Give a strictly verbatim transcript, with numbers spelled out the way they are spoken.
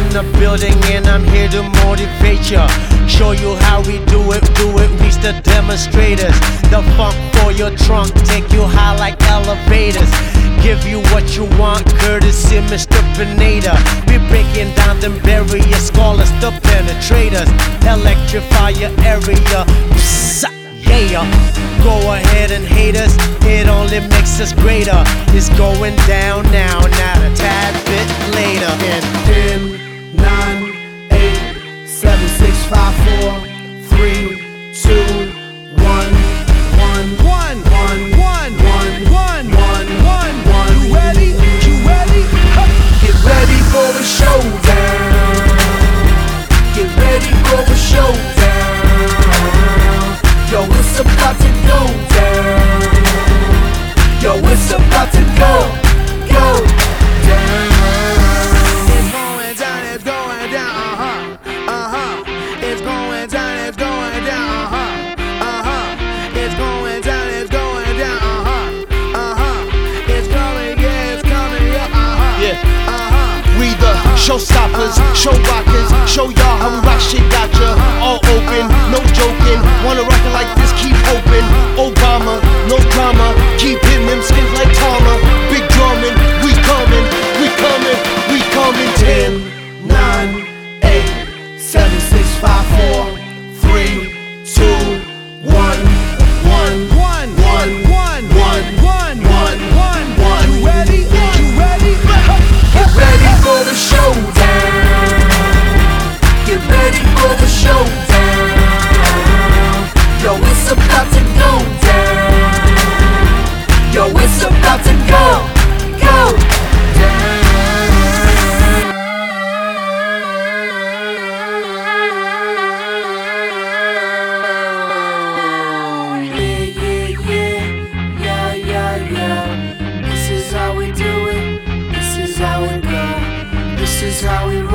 in the building and I'm here to motivate ya. Show you how we do it, do it, reach the demonstrators. The funk for your trunk, take you high like elevators. Give you what you want, courtesy Mister Pineda. We're breaking down them barriers, call us the penetrators. Electrify your area, psst, yeah. Go ahead and hate us, it only makes us greater. It's going down now, not a tad bit later. And ten, nine, eight, seven, six, five, four, three, two, one, one, one, one, one, one, one, one, one, one. You ready? You ready? Get ready for a showdown. Get ready for a showdown. Yo, it's about to go down. Yo, it's about to go, go down. It's going down, it's going down, uh-huh, uh-huh. It's going down, it's going down, uh-huh, uh-huh. It's going down, it's going down, uh-huh, uh-huh. It's coming, yeah, it's coming, yeah, uh-huh, yeah, uh-huh. We the showstoppers, show rockers, show y'all how we rock shit, gotcha. All open, no joking. Wanna rock it like this, keep open. Obama, no drama. Keep hitting them skins like Tama. Big drumming, we coming, we coming, we coming. ten, nine, eight, seven, six, five, four, three, two, one, one, one, one, one, one, one, one, one, one. You ready? You ready? Get ready for the showdown. Get ready for the showdown. Yo, it's about to go down. Yo, it's about to go, go down. Yeah, yeah, yeah, yeah, yeah, yeah. This is how we do it. This is how we go. This is how we